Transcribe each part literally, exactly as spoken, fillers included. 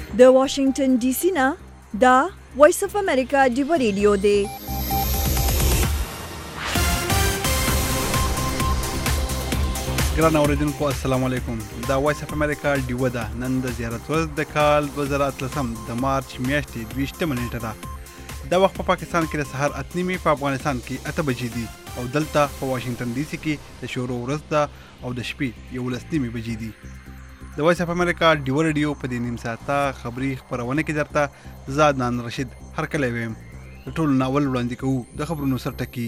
د واشنگټن ډي سي نه دا وایس اف امریکا ډیو ریډیو دی. ګران اوریدونکو السلام علیکم. دا وایس اف امریکا ډیو ده. نن د زیارت ورځ د کال دوه زره اتلسم د مارچ میاشتې دویشتمه نیټه ده. دا وخت په پاکستان کې د سهار اته نیمې، په افغانستان کې اته بجې دي او دلته په واشنگټن ډي سي کې د شروع ورځ ده او د شپې یولس نیمې بجې دي. د وایس اف امریکا ډیو ریډیو په دې نیم ساعته خبري خپرونه کې درته زه عدنان رشید هرکلی ویم. د ټولو ناول وړاندې کوو د خبرونو سرټکي.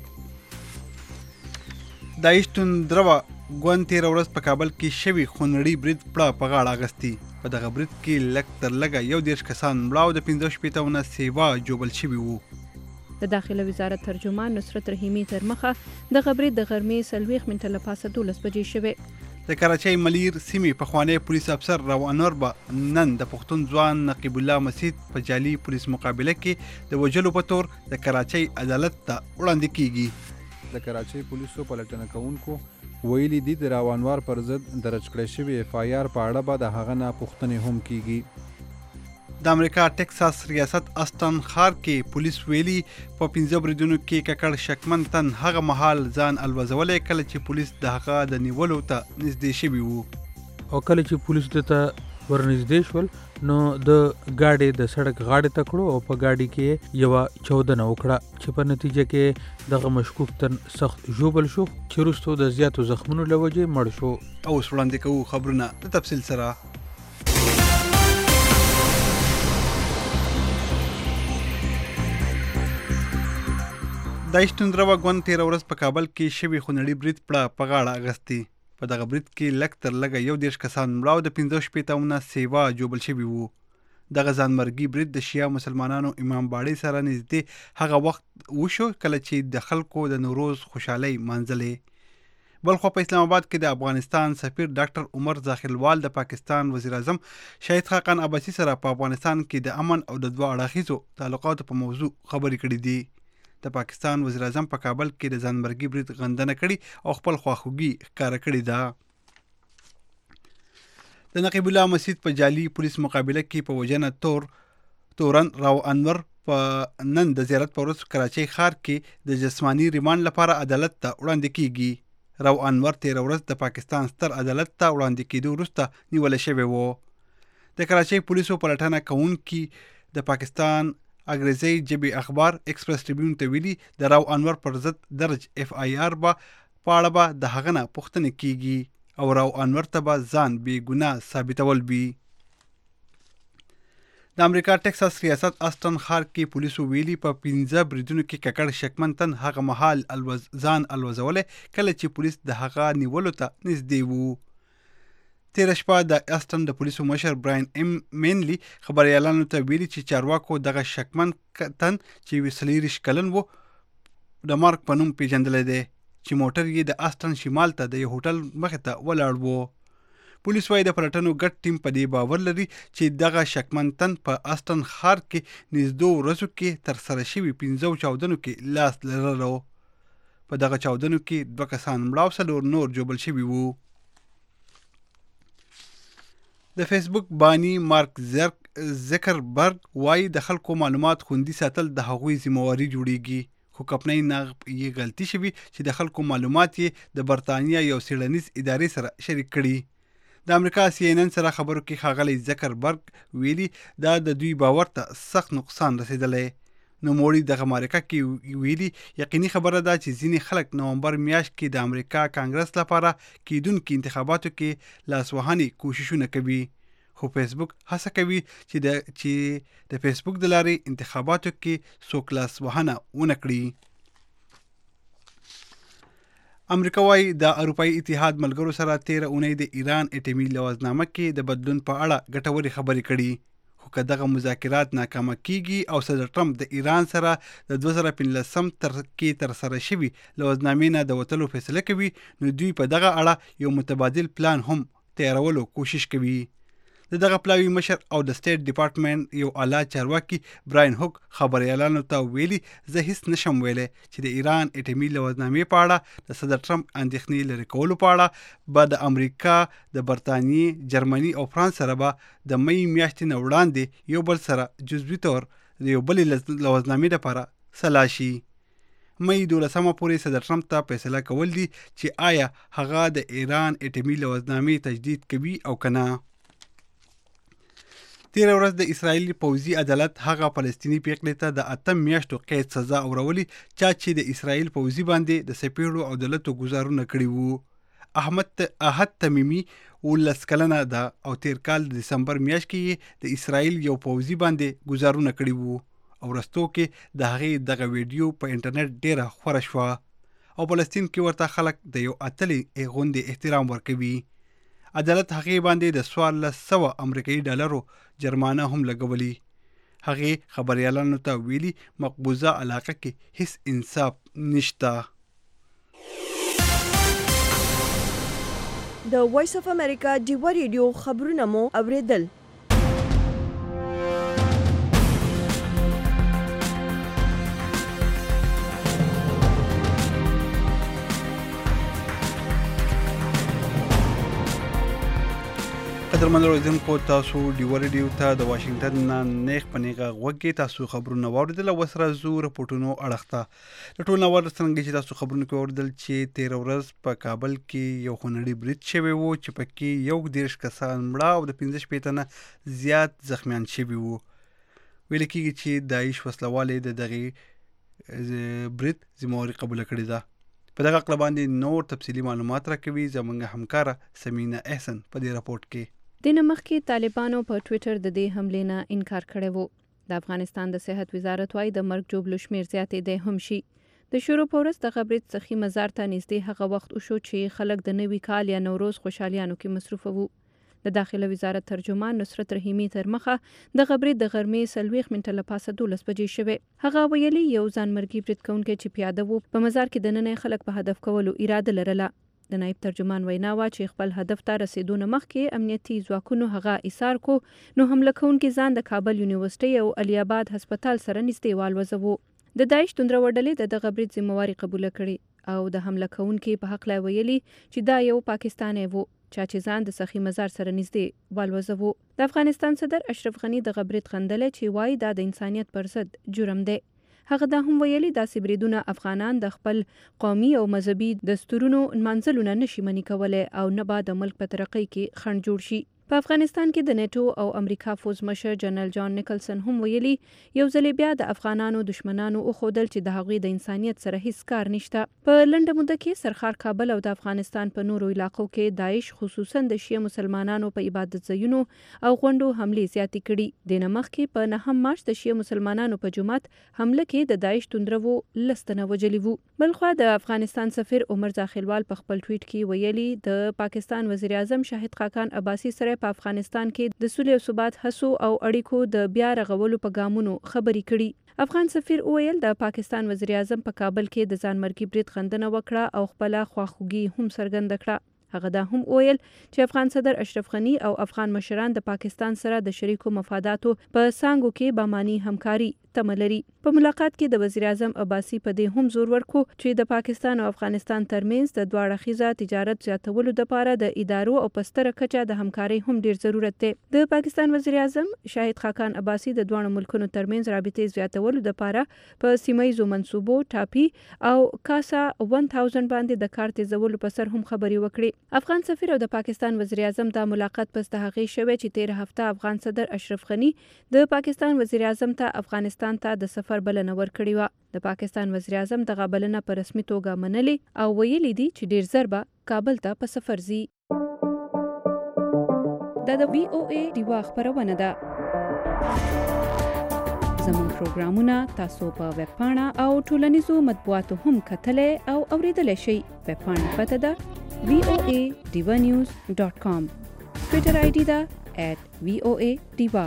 د ایشتون دروا ګوند تېره ورځ په کابل کې شوي خونړي برید پړه په غاړه اخیستي. په دغه برید کې لږ تر لږه یو دېرش کسان مړه او د پنځه شپېتهونه سیوا جوبل شوي وو. د داخله وزارت ترجمان نصرت رحیمي تر مخه دغه برید د غرمې څلوېښت منټه له پاسه دولس بجې شوې. د کراچۍ ملیر سیمې پخوانی پولیس افسر راو انور به نن د پښتون ځوان نقیب الله مسید په جعلي پولیس مقابله کې د وژلو په تور د کراچۍ عدالت ته وړاندې کیږي. د کراچۍ پولیسو پلټنه کوونکو ویلي دي د راو انور پر ضد درج کړی شوی اف آی آر په اړه به د هغه نه پوښتنې هم کیږي. د امریکا ټکساس ریاست اسټن ښار کې پولیس ویلي په پنځه بریدونو کې ککړ شکمن تن هغه مهال ځان الوزولی کله چې پولیس د هغه د نیولو ته نږدې شوي وو. او کله چې پولیس دته ورنږدې شول نو د ګاډي د سړک غاړې ته کړو او په ګاډي کې یوه چاودنه وکړه چې په نتیجه کې دغه مشکوک تن سخت ژوبل شو چې وروسته د زیاتو زخمونو له وجې مړ شو. اوس وړاندې کوو خبرونه د تفصیل سره. د ایشتون دروا ګوند تېره ورځ په کابل کې شوي خونړي برید پړه په غاړه اخیستي. په دغه برید کې لږ تر لږه یو دېرش کسان مړه او د پنځه شپېتهونه سیوا جوبل شوي وو. دغه ځانمرګي برید د شیعه مسلمانانو امام باړې سره نږدې هغه وخت وشو کله چې د خلکو د نوروز خوشحالۍ مانځلې. بلخوا په اسلام آباد کې د افغانستان سفیر ډاکټر عمر ذاخلوال د پاکستان وزیر اعظم شهید خاقان عباسي سره په افغانستان کې د امن او د دوه اړخیزو تعلقاتو په موضوع خبرې کړې دي. د پاکستان وزیر اعظم په کابل کې د ځانمرګي برید غندنه کړې او خپل خواخوږي ښکاره کړې ده. د نقیب الله مسید په جعلي پولیس مقابله کې په وژنه تور تورن راو انور په نن د زیارت په ورځ کراچۍ ښار کې د جسماني ریمانډ لپاره عدالت ته وړاندې کیږي. راو انور تېره ورځ د پاکستان ستر عدالت ته وړاندې کېدو وروسته نیولی شوی و. د کراچۍ پولیسو پلټنه کوونکي د پاکستان انګریزي ژبې اخبار ایکسپریس ټریبیون ته ویلي د راو انور پر ضد درج اف آی آر به په اړه به د هغه نه پوښتنې کیږي او راو انور ته به ځان بې ګناه ثابتول وي. د امریکا ټکساس ریاست اسټن ښار کې پولیسو ویلي په پنځه بریدونو کې ککړ شکمن تن هغه مهال الوز ځان الوزولی کله چې پولیس د هغه نیولو ته نږدې وو. تېره شپه د اسټن د پولیسو مشر براین ام مینلی خبریالانو ته ویلي چې چارواکو دغه شکمن تن چې څلېرویشت کلن و د مارک په نوم پیژندلی دی چې موټر یې د اسټن شمال ته د یو هوټل مخې ته ولاړ و. پولیس وایي د پلټنو ګډ ټیم په دې باور لري چې دغه شکمن تن په اسټن ښار کې نږدو ورځو کې ترسره شوي پنځو چاودنو کې لاس لرلو. په دغه چاودنو کې دوه کسان مړه او څلور نور جوبل شوي وو. د فیسبوک بانی مارک زکربرګ وایي د خلکو معلومات خوندي ساتل د هغوی ذمہواري جوړیږي، خو کپنۍ نغب یې غلطي شوي چې د خلکو معلومات یې د برطانیه یو څېړنیز ادارې سره شریک کړي. د امریکا سی این ان سره خبرو کې ښاغلی زکربرګ ویلي دا د دوی باور ته سخت نقصان رسېدلی. نوموړي دغه مرکه کې ویلي یقیني خبره ده چې ځینې خلک نومبر میاشت کې د امریکا کانګرس لپاره کیدونکي انتخاباتو کې لاسوهنې کوششونه کوي، خو فیسبوک هڅه کوي چې د چې د فیسبوک د لارې انتخاباتو کې څوک لاسوهنه ونه کړي. امریکا وایي د اروپایي اتحاد ملګرو سره تېره اونۍ د ایران اټومي لوزنامه کې د بدلون په اړه ګټورې خبرې کړي، خو که دغه مذاکرات ناکامه کیږي او صدر ټرمپ د ایران سره د دوه زره پنځلسم تر کې ترسره شوي لوزنامې نه د وتلو فیصله کوي نو دوی په دغه اړه یو متبادل پلان هم تیارولو کوشش کوي. د د دغه پلاوي مشر او د سټیټ ډپارټمنټ یو اعلی چارواکي براین هوک خبريالانو ته ویلي زه هیڅ نشم ویلي چې د ایران اټومي لوزنامې په اړه د صدر ټرمپ اندېښنې لرې کولو په اړه به د امریکا د برتانیې جرمني او فرانس سره به د مې میاشتې نه وړاندې یو بل سره جزوي تور د یو بلې لوزنامې لپاره سلا شي. مې دولسمه پورې صدر ټرمپ ته فیصله کول دي چې آیا هغه د ایران اټومي لوزنامې تجدید کوي او کنه. تیر ورځ د اسرائیل پوځي عدالت هغه فلسطینی پیغلې ته د اتم میاشتو قید سزا اورولي چا چې د اسرائیل پوځي باندې د سپېړو او دولتو گزارونه کړي وو. احمد احد تمیمی ولس کلنه ده او تیر کال د دسمبر میاشت کې د اسرائیل یو پوځي باندې گزارونه کړي وو او رستو کې د هغې دغه ویډیو په انټرنیټ ډیره خوره شوه او فلسطین کې ورته خلک د یو اتلې غوندې احترام ورکوي. عدالت هغې باندې د څوارلس سوه امریکایي ډالرو جرمانه هم لګولي. هغې خبريالانو ته ویلي مقبوضه علاقه کې هیڅ انصاف نشته. د وایس اف امریکا ډیوا ریډیو خبرونه مو اوریدل. قدرمن اوریدونکو تاسو ډیوا ریډیو ته د واشنگټن نه نیغ په نیغه غوږ کې تاسو خبرونه واوریدل او سره زو رپورټونو اړخته د ټول نو ورسنګ چې تاسو خبرونه کوي اوریدل چې تیر ورځ په کابل کې یو خونړی برید شوی وو چې پکې یو دیرش کسان مړه او د پنځه شپېته نه زیات زخمیان شوي وو. ویل کېږي چې داعش وسلوالې د دغه برید ذمہواري قبول کړې ده. په دغه اړه باندې نور تفصیلی معلومات راکوي زموږ همکاره سمینا احسن په دې راپورټ کې. د نمخکې طالبانو په ټوئیټر د دې حملې نه انکار کړی وو. د افغانستان د صحت وزارت وايي د مرګ جوړ شمیر زیاتې دی هم شي. د شروع په ورځ د برید څخه مزار ته نږدې هغه وخت وشو چې خلک د نوي کال یا نوروز خوشحالیانو کې مصروف وو. د داخله وزارت ترجمان نصرت رحیمی تر مخه د برید د غرمې سلويخ منټه لپاسه دولس بجې شوه. هغه ویلي یو ځانمرګي برید کوونکی چې پیاده وو په مزار کې د نننې خلک په هدف کولو اراده لرله. د نائب ترجمان وینا وا چې خپل هدف ته رسیدونه مخکې امنیتي ځواکونو هغه ایثار کو نو حمله کوونکي ځان د کابل یونیورسيټي او علي آباد هسپتال سره نږدې والوزو. د داعش توندره وډلې د دغه برید ذمہواري قبول کړي او د حمله کوونکي په حق لا ویلي چې دا یو پاکستاني وو چې ځان د سخی مزار سره نږدې والوزو. د افغانستان صدر اشرف غنی د برید خندل چې وایي دا د انسانيت پر ضد جرم دی. هغه دا هم ویلي داسې بریدونه افغانان د خپل قومي او مذهبي دستورونو منځلو نه نشي منې کولای او نه به د ملک په ترقۍ کې خنډ جوړ شي. په افغانستان کې د نیټو او امریکا فوز مشر جنرال جان نیکلسن هم ویلي یو ځل بیا د افغانانو دشمنانو او خودل چې د هغوی د انسانيت سره هیڅ کار نشته. په لنډه موده کې سرخار کابل او د افغانستان په نورو علاقو کې داعش خصوصا د شیعه مسلمانانو په عبادت ځایونو او غونډو حملې زیاتې کړي. د نمخ کې په نهم مارچ د شیعه مسلمانانو په جماعت حمله کې د داعش توندرو لستنه وجلی وو. بلخو د افغانستان سفیر عمر زاخیلوال په خپل ټویټ کې ویلي د پاکستان وزیر اعظم شاهد خاقان عباسی سره په افغانستان کې د سولې او ثبات هڅو او اړیکو د بیا رغولو په ګامونو خبرې کړي. افغان سفیر وویل د پاکستان وزیر اعظم په کابل کې د ځانمرګي برید خندنه وکړه او خپل خواخوږي هم څرګنده کړه. هغه دا هم ویل چې افغان صدر اشرف غنی او افغان مشران د پاکستان سره د شریکو مفاداتو په سانګو کې بامانی همکاري تمه لري. په ملاقات کې د وزیر اعظم عباسی په دې هم زور ورکو چې د پاکستان او افغانستان ترمنځ د دوه اړخیزه تجارت زیاتولو لپاره د ادارو او پستره کچه د همکاري هم ډیر ضرورت دی. د پاکستان وزیر اعظم شاهد خاقان عباسی د دوه ملکونو ترمنځ رابطې زیاتولو لپاره په سیمایي منصوبو ټاپي او کاسا هزار باندې د کار تیزولو په سر هم خبري وکړي. افغان سفیر او د پاکستان وزیر اعظم د ملاقات پس د هغې شوې چې تیر هفته افغان صدر اشرف غنی د پاکستان وزیر اعظم ته افغانستان ته د سفر بلنه ورکړې و. د پاکستان وزیر اعظم دغه بلنه په رسمي توګه منلې او ویلي دي چې ډیر زر به کابل ته په سفر ځي. دا د وی او ای ډیوا خبرونه ده. زموږ پروګرامونه تاسو په ویب پاڼه او ټولنیزو مطبوعاتو هم کتلای او اوریدلای شئ. ویب پاڼه پته ده وی او ای ډیوا نیوز ډاٹ کام. ټویټر آی ډي ده ایٹ وی او ای ډیوا.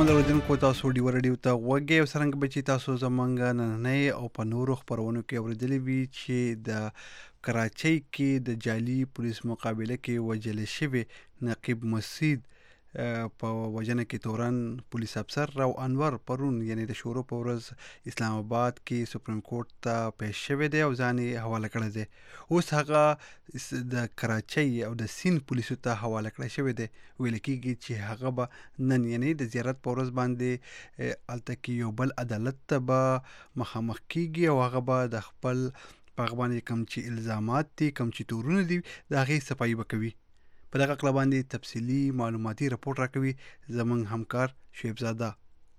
قدرمن اوریدونکو تاسو ډیور ډیو ته وګورئ او څنګه به چې تاسو زمونږ نننۍ او په نورو خبرونو کې اوریدلې وي چې د کراچۍ کې د جعلي پولیس مقابله کې وجل شوی نقیب مسید په وجنه کې تورن پولیس افسر راو انور پرون یعنی د شورو په ورځ اسلام آباد کې سپریم کورټ ته پیش شوی دی او ځان یې حواله کړی دی. اوس هغه د کراچۍ او د سین پولیسو ته حواله کړی شوی دی. ویل کېږي چې هغه به نن یعنی د زیارت په ورځ باندې هلته کې یو بل عدالت ته به مخامخ کېږي او هغه به د خپل په هغه باندې کوم چې الزامات دي کوم چې تورونه دي د هغې صفایي به کوي. په دغه اړه باندې تفصیلي معلوماتي رپورټ راکوي زموږ همکار شعیب زاده.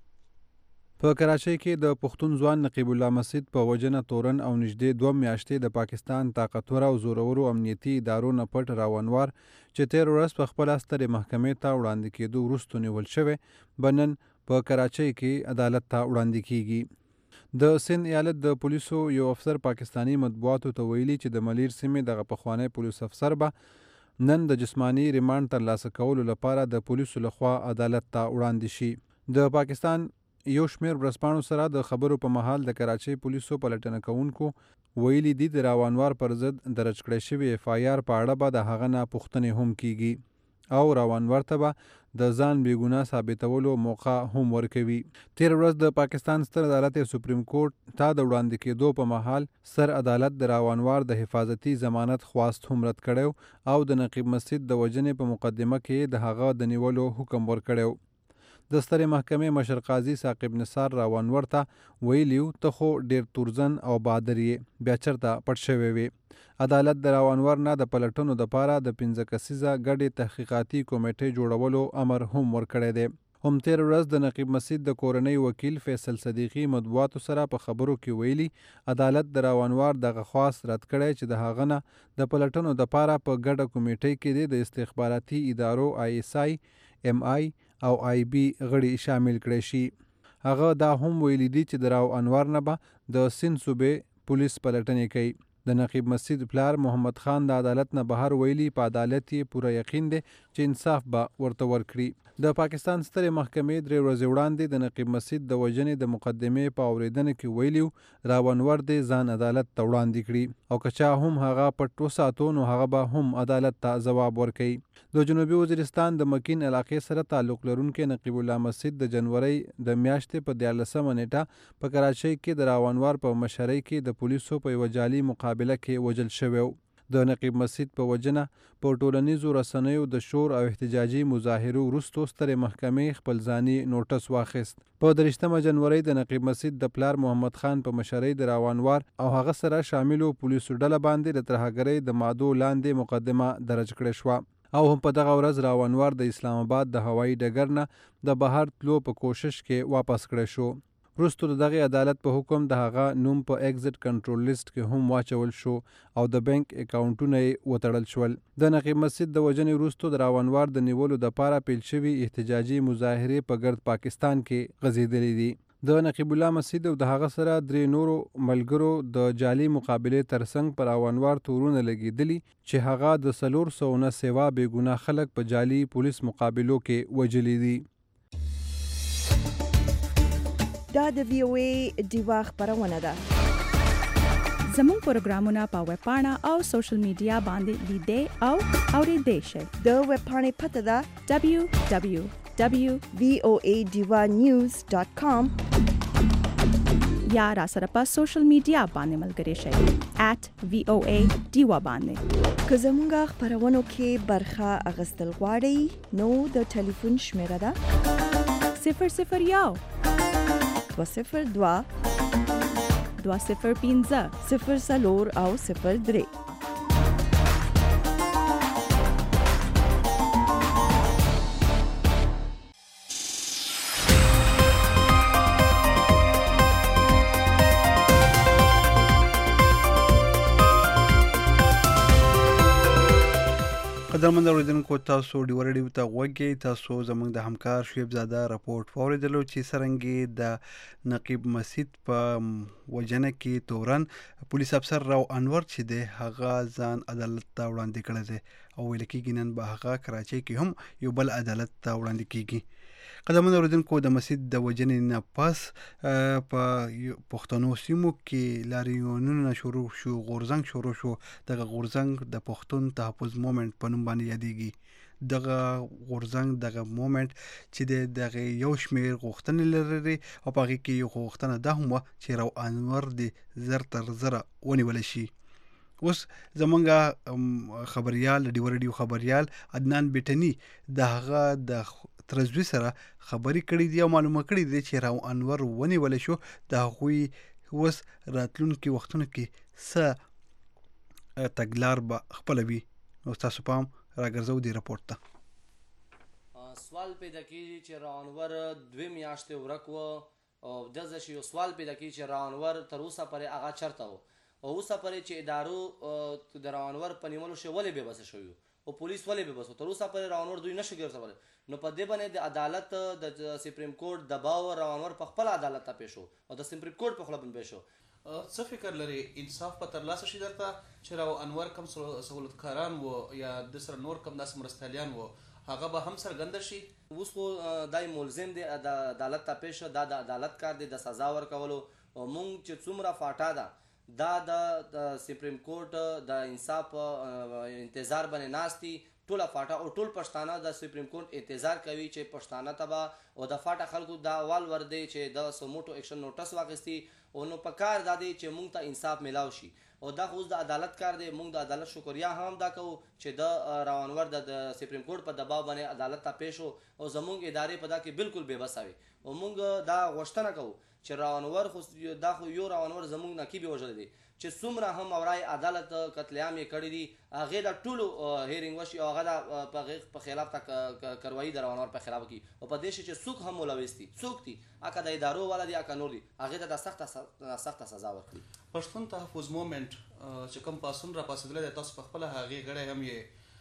په کراچۍ کې د پښتون ځوان نقیب الله مسید په وجنه تورن او نږدې دوه میاشتې د پاکستان طاقتور او زورورو امنیتي ادارو نه پټ راونوار چې تیر ورځ په خپل سترې محکمې ته وړاندې کېدو وروسته نیول شوی بنن په کراچۍ کې عدالت ته وړاندې کیږي. د سند ایالت د پولیسو یو افسر پاکستانی مطبوعاتو ته ویلي چې د ملیر سیمې دغه پخوانی پولیس افسر به نن د جسمانی ریماند ترلاسه کولو لپاره د پولیسو لخوا عدالت ته وړاندې شي. د پاکستان یو شمیر ورځپاڼو سره د خبرو په مهال د کراچۍ پولیسو پلټنه کوونکو ویلي دي د راونوار پر ضد درج کړی شوی اف آی آر په اړه به د هغه نه پوښتنې هم کیږي او راونوار ته به د ځان بېګناه ثابتولو موقع هم ورکوي. تیر ورځ د پاکستان ستر عدالت سپریم کورټ ته د وړاندې کېدو په مهال سر عدالت د راونوار د حفاظتي ضمانت خواست هم رد کړی او د نقیب مسید د وجنې په مقدمه کې د هغه د نیولو حکم ورکړی. د سترې محکمې مشر قاضي ثاقب نثار راونور ته ویلیو ته خو ډیر تورزن او بهادر یې بیا چرته پټ شوی وي. عدالت د راونور نه د پلټنو دپاره د پنځه کسیزه ګډې تحقیقاتي کمیټې جوړولو امر هم ورکړی دی. هم تیر ورځ د نقیب مسید د کورنۍ وکیل فیصل صدیقي مطبوعاتو سره په خبرو کې ویلي عدالت د راونوار دغه خواست رد کړی چې د هغه نه د پلټنو دپاره په ګډه کمیټې کې د استخباراتي ادارو آی اس آی ام آی او آی بی غړي شامل کړي شي. هغه دا هم ویلي دي چې د راو انوار نه به د سند صوبې پولیس پلټنې کوي. د نقیب مسید پلار محمد خان د عدالت نه بهر ویلي په عدالت یې پوره یقین دی چې انصاف به ورته ورکړي. د پاکستان سترې محکمې درې ورځې وړاندې د نقیب مسید د وژنې د مقدمې په اورېدنه کې ویلیو راونور دې ځان عدالت ته وړاندې کړي او که چا هم هغه پټ وساتو نو هغه به هم عدالت ته ځواب ورکوي. د جنوبي وزیرستان د مکین علاقې سره تعلق لرونکي نقیب الله مسید د جنورۍ د میاشتې په دیارلسمه نیټه په کراچۍ کې د راونوار په مشرۍ کې د پولیسو په یوه جعلي مقابله کې وژل شوی و. د نقیب مسید په وجنه په ټولنیزو رسنیو د شور او احتجاجي مظاهرو وروسته سترې محکمې خپل ځاني نوټس واخیست. په دریشتمه جنورۍ د نقیب مسید د پلار محمد خان په مشرۍ د راونوار او هغه سره شاملو پولیسو ډله باندې د ترهګرۍ د مادو لاندې مقدمه درج کړې شوه او هم په دغه ورځ راونوار د اسلام آباد د هوایي ډګر نه د بهر تلو په کوشش کې واپس کړی شو. وروسته د دغه عدالت په حکم د هغه نوم په ایگزیټ کنټرول لیست کې هم واچول شو او د بانک اکاونټونه یې وتړل شول. د نقیب مسید د وژنې وروسته د راونوار د نیولو دپاره پیل شوي احتجاجي مظاهرې په ګرد پاکستان کې غځېدلې دي. د نقیب الله مسید او د هغه سره درې نورو ملګرو د جعلي مقابلې ترڅنګ پر راونوار تورونه لګېدلي چې هغه د څلور سوه نه سوا بېګناه خلک په جعلي پولیس مقابلو کې وژلي دي. دا د وی او ای ډیوا خبرونه ده. زموږ پروګرامونه په ویب پاڼه او سوشل میډیا باندې لیدئ او اورېدئ شئ. د ویب پاڼې پته ده دبلیو دبلیو دبلیو وی او ای ډیوا نیوز ډاټ کام یا را سره په سوشل میډیا باندې ملګري شئ ایٹ وی او ای ډیوا باندې. که زموږ خبرونو کې برخه اخیستل غواړئ نو د ټلیفون شمیره ده صفر صفر یو دوه صفر دوه دوه صفر پنځه صفر څلور او صفر درې. قدرمن اوریدونکو تاسو ډیور ډیو ته وګورئ. تاسو زموږ د همکار شعیب زاده راپورټ واوریدلو چې څرنګه د نقیب مسید په وجنه کې تورن پولیس افسر راو انور چې دی هغه ځان عدالت ته وړاندې کړی دی او ویل کېږي نن به هغه کراچۍ کې هم یو بل عدالت ته وړاندې کېږي. قدمونه اوریدونکو د مسجد د وجنې نه پس په پښتنو سیمو کې لاریونونه شروع شو، غورځنګ شروع شو. دغه غورځنګ د پښتون تحفظ مومنت په نوم باندې یادېږي. دغه غورځنګ دغه مومنت چې دغه یو شمیر غوښتنې لري او په هغې کې یو غوښتنه ده هم چې راو انور د زر تر زره ونیول شي. اوس زمونږ خبريال ډیو ریډیو خبريال عدنان بیٹنی د هغه د ترزوی سره خبري کړې دي او معلومه کړې دي چې راو انور ونیول شو. د هغوی اوس راتلونکي وختونو کې څه تګلار به خپلوي. نو تاسو پام راګرځو دی راپورټ ته. سوال پیدا کیږي چې راو انور دوه میاشتې ورک و او دغه شی سوال پیدا کیږي چې راو انور تر اوسه پرې هغه چرته و او اوسه پرې چې ادارو د راو انور په نیولو شو ولې به بس شوی او پولیس ولې به بس تر اوسه پرې راو انور دوی نشي ګرځول. نو په دې باندې د عدالت د سپریم کورټ دباو راو انور په خپل عدالت ته پیښ شو او د سپریم کورټ په خپل باندې پیښ شو. څه فکر لري انصاف په ترلاسه شي درته چې راو انور کم سہولتکاران وو یا د سره نور کم داس مرستالیان وو هغه به هم سرګند شي؟ اوس خو دای ملزم دی د عدالت ته پیښ دا د عدالت کار دی د سزا ورکولو او مونږ چې څومره فاټا ده دا د سپریم کورټ د انصاف انتظار باندې ناستي ټول فاټا او ټول پښتانه د سپریم کورټ انتظار کوي چې پښتانه تبا او د فاټا خلکو دا وال ور دي چې د سموټو اکشن نوټس واغستي او نو پکار دادي چې مونږ ته انصاف ملاو شي او دا خو د عدالت کار دی. مونږ د عدالت شکریا هم دا کوو چې د راو انور د سپریم کورټ په دباو باندې عدالت ته پیښ شو او زمونږ ادارې په دا کې بالکل بے بس وي او مونږ دا غوښتنه کوو چې راو انور خو دا خو یو راو انور زمونږ نقیب وژل دي چې څومره هم اورای عدالت قتل عام یې کړی دي هغه د ټولو هیرینګ وشي او هغه په خلاف تا کاروایی د راو انور په خلاف کی او په دیش چې څوک هم ملوث دي څوک دي اکه د ادارو والا دي اکه نور دي هغه د سخت سخت سزا ورکړي. پښتون تحفظ مومنت چې کوم پاسون را پاسدل د تاسو په خپل هغه غړي هم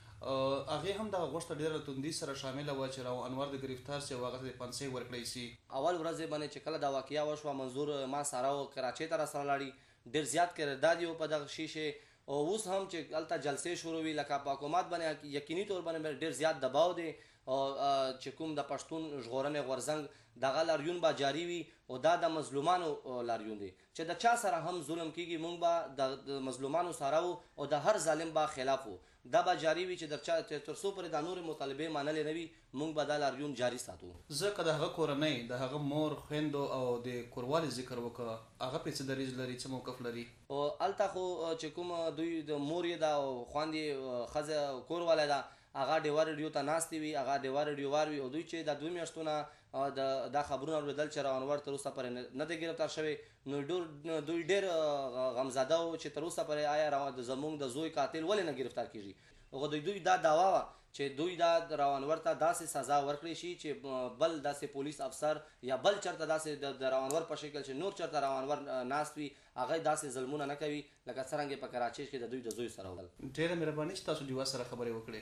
یې هغه هم د غوښته ډیره توندي سره شامل و چې راو انور د گرفتار سي واغه د پنځه ورکړی سي. اول ورځ باندې چې کله دا واقعیا وشو منظور ما سره کراچۍ ته سره لاړی ډیر زیات کړدادي او په دغه شیشه او اوس هم چې الته جلسې شروع وی لکه په حکومت باندې یقیني تور باندې ډیر زیات دباو دی او چې کوم د پښتون ژغورنې غورځنګ دغه لاریون با جاری وي او دا د مظلومانو لاریون دی چې د چا سره هم ظلم کیږي مونږ به د مظلومانو سره او د هر ظالم با خلاف دا به جاری وي چې در چا تر څو پر د نور مطالبه منلې نه وي مونږ به دا لاریون جاری ساتو. ځکه د هغه کورنۍ د هغه مور خويندو او د کوروالي ذکر وکړه هغه په څه دریز لري څه موقف لري او الته خو چې کوم دوی د مور یې دا او خواندې خزه کورواله دا هغه ډیوار ریډیو ته ناستي وي هغه ډیوار ریډیو وار وي او دوی چې د دوه میاشتونه د دا خبرونه اوریدل چې راو انور تر اوسه پرې نه دی ګرفتار شوی نو ډور دوی ډیر غمزاده او چې تر اوسه پرې آیا راو د زمونږ د زوی قاتل ولې نه گرفتار کیږي او دوی دوی دا داوا وا چې دوی دا راو انور ته داسې سزا ورکړي شي چې بل داسې پولیس افسر یا بل چرته داسې د راو انور په شکل چې نور چرته راو انور ناست وي هغه داسې ظلمونه نه کوي لکه څنګه په کراچۍ کې د دوی د زوی سره وکړل. ډیره مهرباني چې تاسو دیوا سره خبرې وکړې.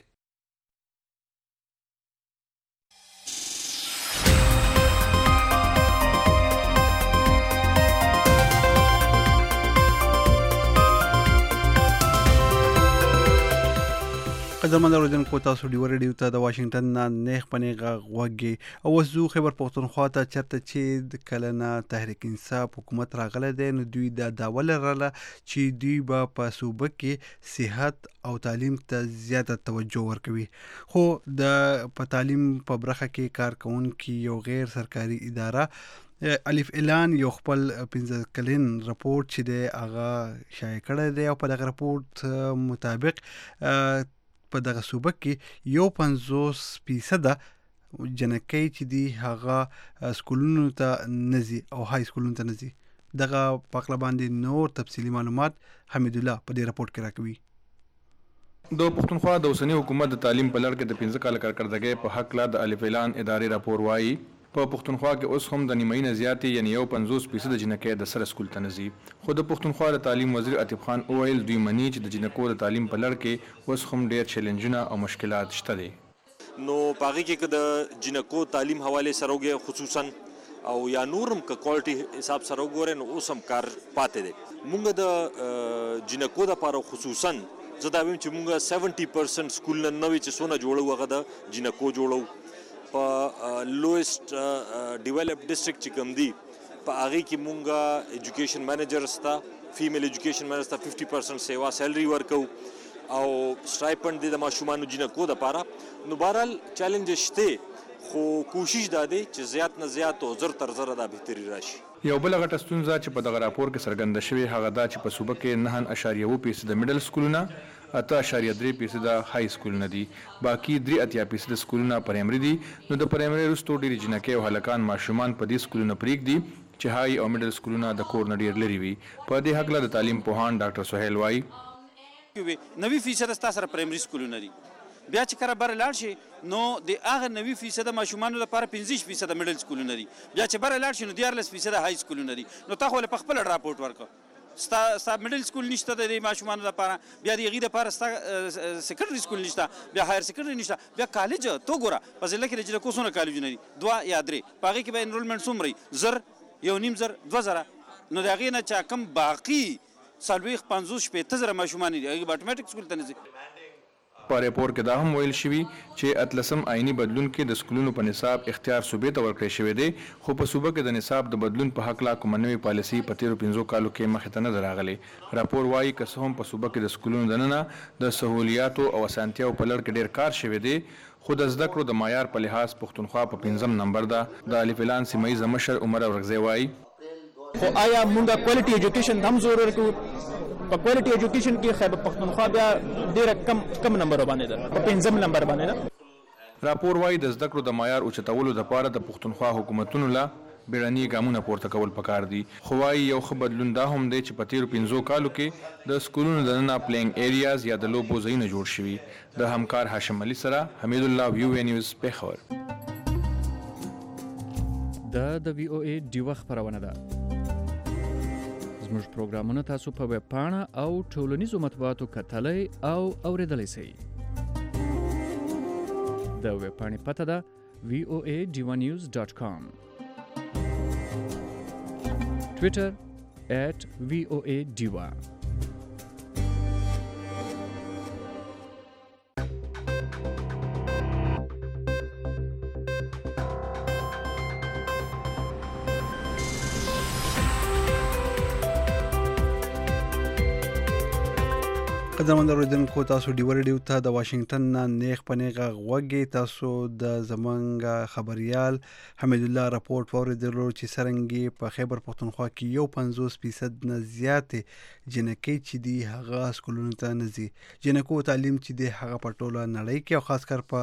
قدرمن اوریدونکو تاسو ډیو ریډیو ته د واشنگټن نه نیغ پنیغه غوږی او وسو خبر پښتونخوا ته چرته چې د کلنه تحریک انصاف حکومت راغله دی نو دوی د داول راله چې دوی به په صوبه کې صحت او تعلیم ته زیاته توجه ورکوي خو د په تعلیم په برخه کې کارکونکو یو غیر سرکاري اداره الف اعلان یو خپل پنځه کلن راپورټ چې د هغه شایع کړی دی او په دغه راپورټ مطابق په دغه صوبه کې یو پنځوس فیصده جنکۍ چې دی هغه سکولونو ته نزي او های سکولونو ته نزي. دغه پاکله باندې نور تفصیلی معلومات حمید الله په دې راپورټ کې راکوي. د پښتونخوا د اوسنی حکومت د تعلیم په لړ کې د پنځه کال کارکړدګۍ په حق لا د الف اعلان ادارې راپور وایي په پښتونخوا کې اوس هم د نیمه نه زیاتې یعنی یو پنځوس فیصد جنکۍ د سره سکول ته نزي خو د پښتونخوا د تعلیم وزیر عتیق خان اویل دوی مني چې د جنکو د تعلیم په لړ کې اوس هم ډېر چیلنجونه او مشکلات شته دي. نو پاغي کې د جنکو تعلیم حواله سره خصوصا او یا نورم ک کوالټي حساب سره وګورئ نو اوس هم کار پاتې دي. مونږ د جنکو د لپاره خصوصا زه دا ویم چې مونږ سبعين پرسنټ سکول نه نوې چې سونه جوړو هغه د جنکو جوړو په لویست ډیولپ ډیسټریکټ چې کوم دی په هغه کې مونږه ایجوکیشن مینیجر ستا فیمیل ایجوکیشن مینیجر ستا ففټي پرسنټ سیوا سیلري ورکو او سټایپند د ماشومانو جنکو د پاره. نو بهرحال چیلنج شته خو کوشش دا دی چې زیات نه زیات او زر تر زر دا بهتري راشي. یو بل غټه ستونزه چې په دغه راپور کې څرګنده شوې هغه دا چې په صوبه کې نه اشاریه اووه فیصد میډل سکولونه اته اشاریه درې فیصد های سکولونه دي، باقي درې اتیا فیصد سکولونه پرایمري دي. نو د پرایمري وروسته ډېرې جنکۍ او هلکان ماشومان په دې سکولونه پرېږدي چې های او میډل سکولونه د کور نه ډېر لرې وي. په دې هکله د تعلیم پوهان ډاکټر سهیل وایي نوي فیصد ستا سره پرایمري سکولونه دي، بیا چې کله بره لاړ شي نو د هغه نوي فیصده ماشومانو لپاره پنځه فیصده میډل سکولونه دي، بیا چې بره لاړ شي نو دیارلس فیصده های سکولونه دي. نو تا خو له خپل راپورټ ورکړه ستا ستا میډل سکول نشته د ماشومانو لپاره، بیا د هغې دپاره ستا سیکنډري سکول نشته، بیا هایر سیکنډري نشته، بیا کالج تو ګوره په ضلع کې د جنکو څومره کالجونه دي دوه یا درې، په هغې کې به انرولمنټ څومره زر یو نیم زر دوه زره. نو د هغې نه چې کم باقي څلوېښت پنځوس شپېته زره ماشومان دي هغې به اټومیټک سکول ته نه ځي. په ریپورت کې دا هم ویل شوي چې اتلسم آئینی بدلون کې د سکولونو په نصاب اختیار صوبې ته ورکړی شوی دی، خو په صوبه کې د نصاب د بدلون په هکله کومه نوې پالیسي په تېرو پنځو کالو کې مخې ته نه ده راغلې. راپور وایي که څه هم په صوبه کې د سکولونو دننه د سهولیاتو او اسانتیاو په لړ کې ډېر کار شوی دی، خو د زده کړو د معیار په لحاظ پښتونخوا په پنځم نمبر ده. د الف اعلان سیمه ییزه مشر عمر اورغزی وایي خو آیا مونږه کوالټي ایجوکیشن هم زور ورکړو؟ په کوالټي ایجوکیشن کې خیبر پښتونخوا بیا ډېره کم کم نمبر باندې ده، په پنځم نمبر باندې ده. راپور وایي د زده کړو د معیار اوچتولو دپاره د پښتونخوا حکومتونو له بیړني ګامونه پورته کول پکار دي. خو وایي یو ښه بدلون دا هم دی چې په تېرو پنځو کالو کې د سکولونو دننه پلینګ ایریاز یا د لوبو ځایونه جوړ شوي. د همکار هاشم علي سره حمید الله ویو ای نیوز پېښور. دا د وی او ای ډیوه خپرونه ده. زموږ پروګرامونه تاسو په ویب پاڼه او ټولنیزو مطبوعاتو کتلی او اوریدلی شئ. د ویب پاڼې پته ده وی او ای ډیوه نیوز ډاټ کام، ټویټر ایټ وی او ای ډیوه. قدرمن اوریدونکو تاسو ډیو ریډیو ته د واشنگټن نه نیغ په نیغه غوږی تاسو د زمونږ خبريال حمید الله راپورټ اوریدلو چې سرنګي په خیبر پښتونخوا کې یو پنځوس فیصد نه زیات جنکۍ چې دی هغه سکولونو ته نه ځي. جنکو تعلیم چې دی هغه په ټوله نړۍ کې او خاص کر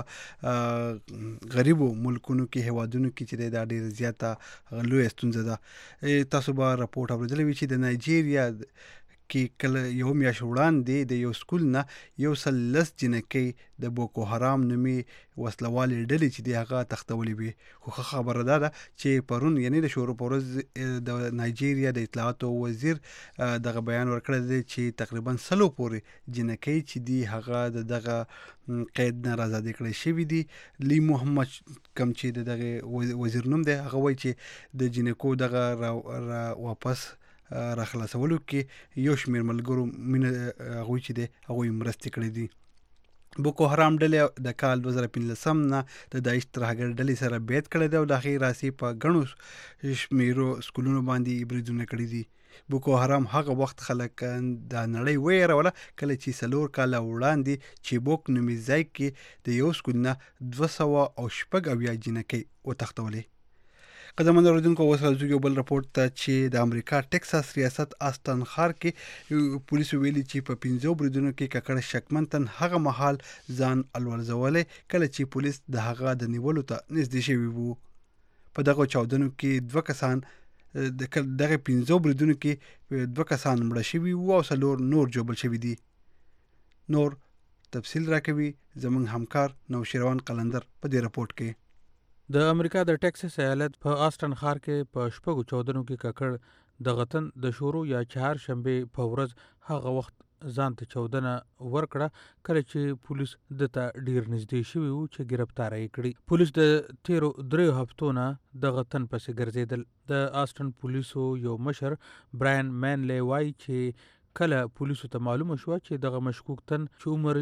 په غریبو ملکونو کې هوادونو کې چې دا ډېر زیاته لوی ستونزه ده. تاسو به راپورټ اوریدلی وي چې د نایجیریا کې کله یو میاشت وړاندې د یو سکول نه یو سل لس جنکۍ د بوکو حرام نومي وسلوالې ډلې چې دی هغه تختولې وي. خو خبره ده چې پرون یعنی د شورو په ورځ د نایجیریا د اطلاعاتو وزیر دغه بیان ورکړی دی چې تقریبا سلو پورې جنکۍ چې دی هغه د دغه قید نه آزادې کړی شوي دي. لی محمد کم چې دغه وزیر نوم دی هغه وایي چې د جنکو دغه را واپس را خلاصولو کې یو شمېر ملګرو مینه هغوی چې دی هغوی مرستې کړې دي. بوکو حرام ډلې د کال دوه زره پنځلسم نه د داعش ترهګر ډلې سره بیعت کړی دی او د هغې راسي په ګڼو شمېرو سکولونو باندې بریدونه کړي دي. بوکو حرام هغه وخت خلک د نړۍ ویروله کله چې څلور کاله وړاندې چیبوک نومي ځای کې د یو سکول نه دوه سوه او شپږ اویا جنکۍ وتښتولې. قدرمن اوریدونکو اوس راځو یو بل راپورټ ته چې د امریکا ټکساس ریاست آستن ښار کې پولیسو ویلي چې په پنځو بریدونو کې ککړ شکمن تن هغه مهال ځان الولزولی کله چې پولیس د هغه د نیولو ته نږدې شوي وو. په دغه چاودنو کې دوه کسان د دغه پنځو بریدونو کې دوه کسان مړه شوي وو او څلور نور ژوبل شوي دي. نور تفصیل راکوي زموږ همکار نوشیروان قلندر په دې راپورټ کې. د امریکا د ټکساس ایالت په آسټن ښار کې په شپږو چاودنو کې ککړ د غتن د شورو یا چهار شنبې په ورځ هغه وخت ځان ته چاودنه ورکړه کله چې پولیس دته ډیر نږدې شوي وو چې ګرفتاره یې کړي. پولیس د تیرو دریو هفتو نه د غتن پسې ګرځېدل. د آسټن پولیسو یو مشر براین مینلی وایي چې کله پولیسو ته معلومه شوه چې دغه مشکوک تن چې عمر یې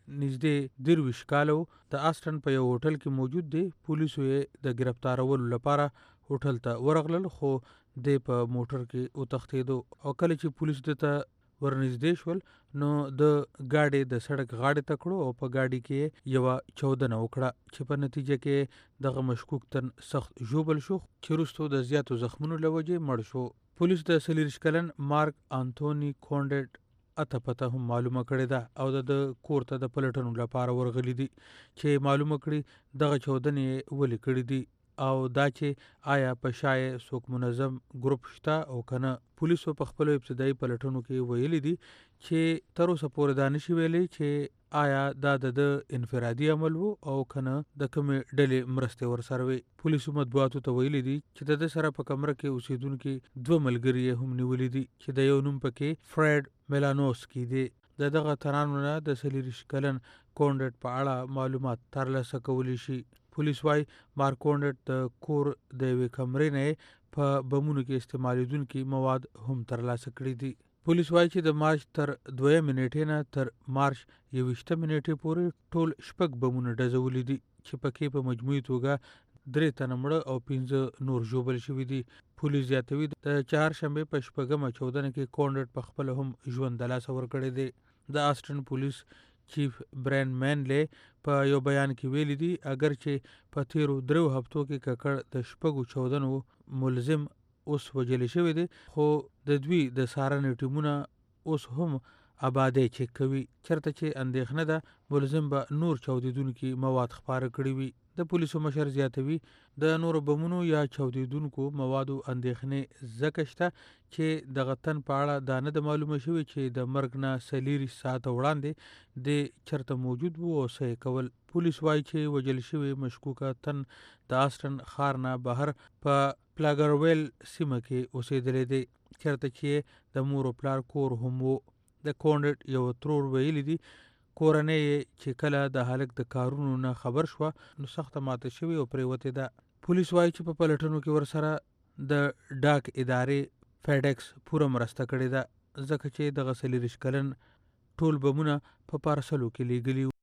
نږدې درویش کالو د آسټن په یو هوټل کې موجود دی. پولیسو یې د گرفتارولو لپاره هوټل ته ورغلل خو د په موټر کې وتښتېدو او کله چې پولیس دته ورنږدې شول نو د ګاډي د سړک غاړې ته کړو او په ګاډي کې یوه چاودنه وکړه چې په نتیجه کې دغه مشکوک تن سخت ژوبل شو چې وروستو د زیاتو زخمونو له وجې مړ شو. پولیس د څلېرویشت کلن مارک انتوني کونډټ اته پته هم معلومه کړې ده او د کور ته د پلټنو لپاره ورغلي دي چې معلومه کړي دغه چاودنې ولې کړي دي او دا چې آیا په شایې څوک منظم ګروپ شته او کنه. پولیسو په خپلو ابتدایي پلټنو کې ویلي دي چې تر اوسه پورې دا نشي ویلی چې آیا دا د انفرادي عمل و او کنه د کومې ډلې مرستې ورسره وي. پولیسو مطبوعاتو ته ویلي دي چې د ده سره په کمره کې اوسېدونکي دوه ملګري یې هم نیولي دي چې د یو نوم پکې فرید میلانوسکي دی. د دغه تنانو نه د څلېرویشت کلن کونډټ په اړه معلومات ترلاسه کولی شي. پولیس وايي مارک کونډټ د کور د یوې کمرې نه په بمونو کې استعمالیدونکي مواد هم ترلاسه کړي دي. پولیس وايي چې د مارچ تر دویم نیټې نه تر مارچ یوویشتمې نیټې پورې ټول شپږ بمونه ډزولي دي چې پکې په مجموعي توګه درې تنه مړه او پنځه نور ژوبل شوي دي. پولیس زیاتوي د چهارشنبې په شپږمه چاودنه کې کونډټ په خپله هم ژوند د لاسه ورکړی دی. د آسټن پولیس چیف برین مینلی په یو بیان کې ویلي دي اگر چې په تیرو دریو هفتو کې ککړ د شپږو چاودنو ملزم اوس وجلی شوی دی خو د دوی د څارنې ټیمونه اوس هم آبادی چک کوي چرته چې اندېښنه ده ملزم به نور چاودیدونکي مواد خپاره کړي وي. د پولیسو مشر زیاتوي د نورو بمونو یا چاودیدونکو موادو اندېښنې ځکه شته چې دغه تن په اړه دا نه ده معلومه شوې چې د مرګ نه څلېرویشت ساعته وړاندې د چرته موجود و او څه یې کول. پولیس وایي چې وژل شوی مشکوکه تن د آسټن ښار نه بهر په پلاګرویل سیمه کې اوسېدلی دی چرته چې د مور او پلار کور هم و. د کونډټ یو ترور ویلي دي کورنۍ چې کله د هلک د کارونو نه خبر شوه نو سخته ماته شوې او پرېوتې ده. پولیس وایي چې په پلټنو کې ورسره د ډاک ادارې فیډکس پوره مرسته کړې ده ځکه چې دغه څلېرویشت کلن ټول بمونه په پارسلو کې لیږلي وو.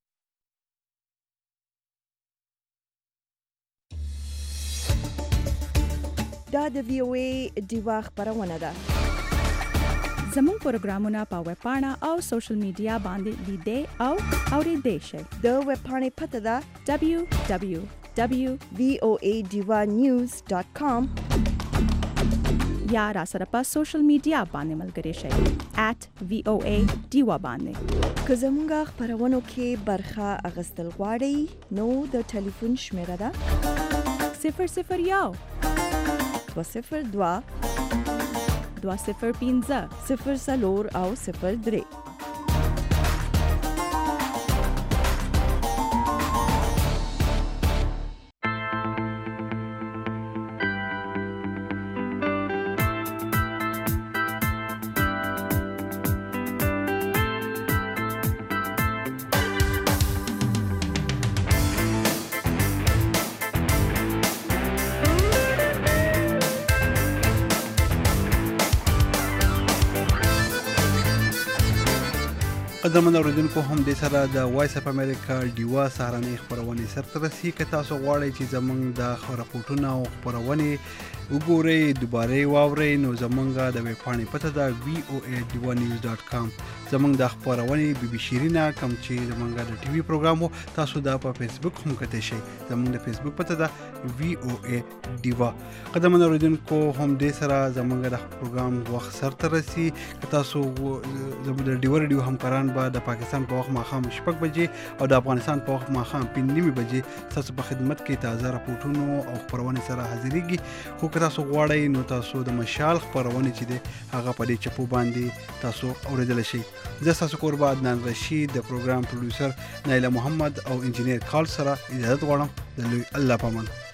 دا د وی او ای ډیوا خپرونه ده. زموږ پروګرامونه په ویب پاڼه او سوشل میډیا باندې لیدئ او اورېدئ شئ. د ویب پاڼې پته ده دبلیو دبلیو دبلیو وی او ای ډیوا نیوز ډاټ کام یا را سره په سوشل میډیا باندې ملګري شئ ایټ وی او ای ډیوا باندې. که زموږ خپرونو کې برخه اخیستل غواړئ نو د ټلیفون شمیره ده صفر صفر یو دوه صفر دوه دوه صفر پنځه صفر څلور او صفر درې. قدرمن اوریدونکو هم دې سره د وایس اف امریکا ډیوا سهارنۍ خپرونې سرته رسي. که تاسو غواړئ چې زموږ د راپورټونه او خپرونې وګورئ دوباره یې واورئ نو زموږ د ویب پاڼې پته ده وی او ای ډیوا نیوز ډاټ کام. زموږ د خپرونې بي بي شیرینه کوم چې زموږ د ټي وي پروګرام وو تاسو دا په فیسبوک هم کتلی شئ. زموږ د فیسبوک پته ده وی او ای ډیوا. قدرمن اوریدونکو هم دې سره زموږ د پروګرام وخت سرته رسي. که تاسو زموږ د ډیوا ریډیو همکاران به د پاکستان په وخت ماښام شپږ بجې او د افغانستان په وخت ماښام پنځه نیمې بجې تاسو په خدمت کې تازه راپورټونو او خپرونې سره حاضرېږي. خو که تاسو غواړئ نو تاسو د مشال خپرونې چې دی هغه په دې چپو باندې تاسو اورېدلی شئ. زه ستاسو کوربه عدنان رشید د پروګرام پروډیوسر نایله محمد او انجینیر کال سره اجازت غواړم. د لوی الله پامان.